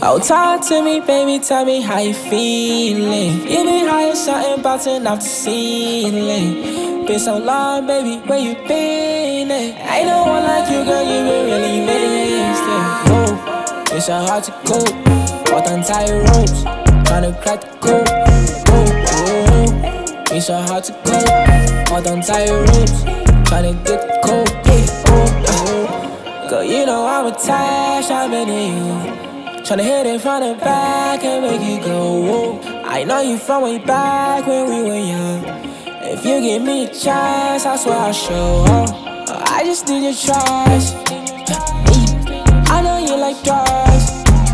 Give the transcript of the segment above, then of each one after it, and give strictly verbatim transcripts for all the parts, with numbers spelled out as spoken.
Oh, talk to me, baby, tell me how you feeling. You been high or something, bouncing off the ceiling. Been so long, baby, where you been at? Ain't no one like you, girl, you been really missed it. Whoa, it's so hard to cope. Walked on tight ropes, tryna crack the code. Whoa, whoa, it's so hard to cope. Walked on tight ropes, tryna get the code. Yeah, oh, oh. Girl, you know I'm attached, I'm into you. Tryna hit it from the back and make it go, whoa. I know you from way back when we were young. If you give me a chance, I swear I'll show up. I just need your trust. I know you like drugs.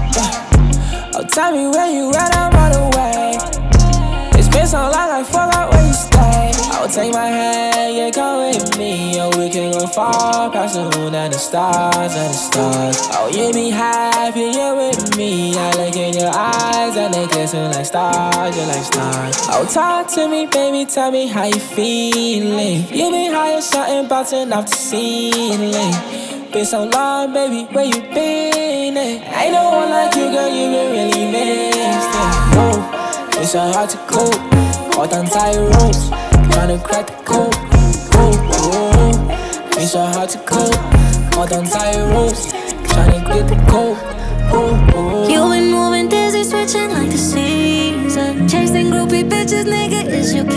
Oh, tell me where you at, I'm on the way. It's been so long, I forgot where you stay. Oh, take my hand, yeah, come with me. Oh, we can go far past the moon and the stars and the stars. Oh, you be happy, you're with me. I look in your eyes and they glisten like stars, you're like stars. Oh, talk to me, baby, tell me how you feeling. You been high or something, bouncing off the ceiling. Been so long, baby, where you been at? Ain't no one like you, girl, you been really missed it. Whoa, it's so hard to cope. Walked on tight ropes, tryna crack the code. Whoa, whoa, it's so hard to cope. Walked on tight ropes, tryna get the code. Whoa, whoa. You been moving dizzy, switching like the season. Chasing groupie bitches, nigga, is you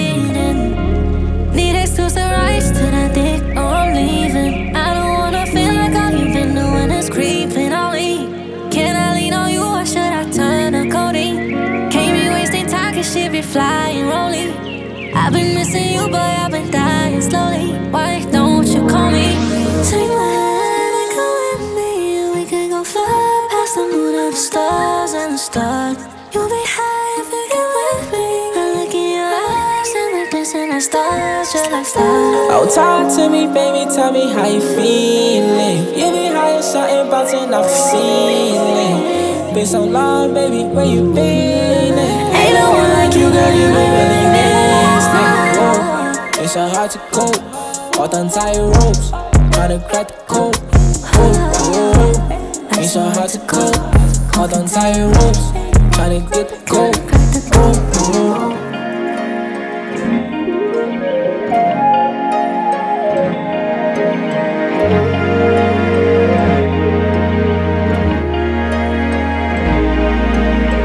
kidding? Need exclusive rights to that dick, or I'm leaving. I don't wanna feel like all you've been doing is creeping on me. Can I lean on you or should I turn to codeine? Can't be wasting time, cause shit be flying rolling. I've been missing you, but I've been dying slowly. Why don't you call me? Take my hand and come with me, and we can go far past the moon and the stars and the stars. You'll be high if you get with me. I look in your eyes and they glisten like stars, just like stars. Oh, talk to me, baby, tell me how you feeling. You been high or something, bouncing off the ceiling. Been so long, baby, where you been at? Ain't no one like you, girl, you been really missed it. Whoa, it's so hard to cope. Walked on tight ropes, tryna crack the code. Whoa, whoa, it's so hard to cope. Walked on tight ropes,